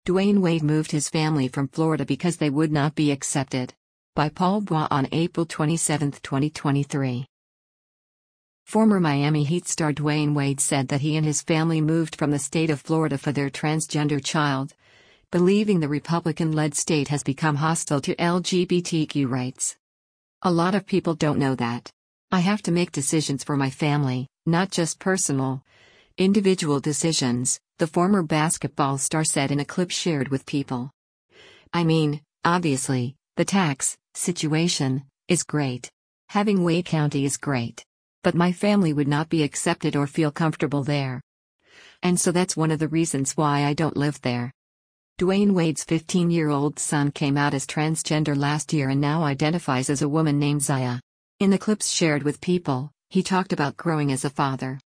Dwayne Wade moved his family from Florida because they would not be accepted. By Paul Bois on April 27, 2023. Former Miami Heat star Dwayne Wade said that he and his family moved from the state of Florida for their transgender child, believing the Republican-led state has become hostile to LGBTQ rights. A lot of people don't know that. I have to make decisions for my family, not just personal, individual decisions, the former basketball star said in a clip shared with People. I mean, obviously, the tax situation is great. Having Wade County is great. But my family would not be accepted or feel comfortable there. And so that's one of the reasons why I don't live there. Dwayne Wade's 15-year-old son came out as transgender last year and now identifies as a woman named Zaya. In the clips shared with People, he talked about growing as a father.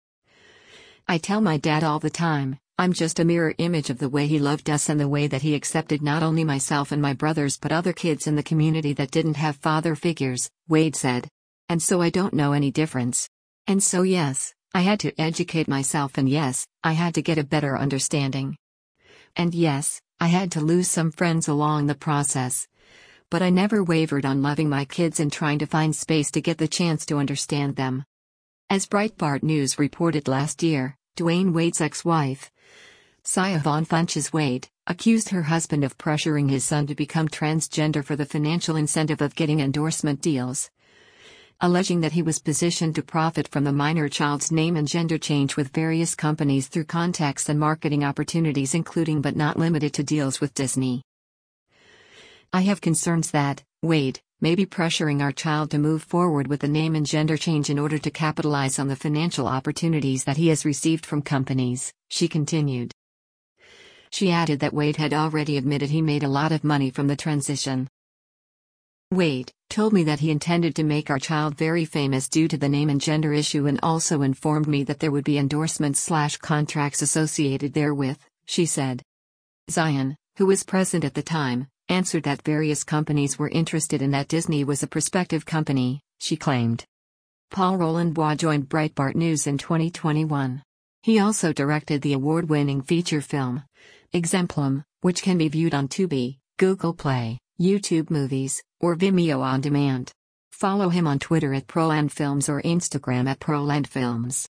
I tell my dad all the time, I'm just a mirror image of the way he loved us and the way that he accepted not only myself and my brothers but other kids in the community that didn't have father figures, Wade said. And so I don't know any difference. And so yes, I had to educate myself, and yes, I had to get a better understanding. And yes, I had to lose some friends along the process. But I never wavered on loving my kids and trying to find space to get the chance to understand them. As Breitbart News reported last year, Dwayne Wade's ex-wife, Sia Von Funches Wade, accused her husband of pressuring his son to become transgender for the financial incentive of getting endorsement deals, alleging that he was positioned to profit from the minor child's name and gender change with various companies through contacts and marketing opportunities, including but not limited to deals with Disney. I have concerns that, Wade, may be pressuring our child to move forward with the name and gender change in order to capitalize on the financial opportunities that he has received from companies, she continued. She added that Wade had already admitted he made a lot of money from the transition. Wade told me that he intended to make our child very famous due to the name and gender issue, and also informed me that there would be endorsements/contracts associated therewith, she said. Zion, who was present at the time, answered that various companies were interested and that Disney was a prospective company, she claimed. Paul Roland Bois joined Breitbart News in 2021. He also directed the award-winning feature film, Exemplum, which can be viewed on Tubi, Google Play, YouTube Movies, or Vimeo on demand. Follow him on Twitter at ProlandFilms or Instagram at ProlandFilms.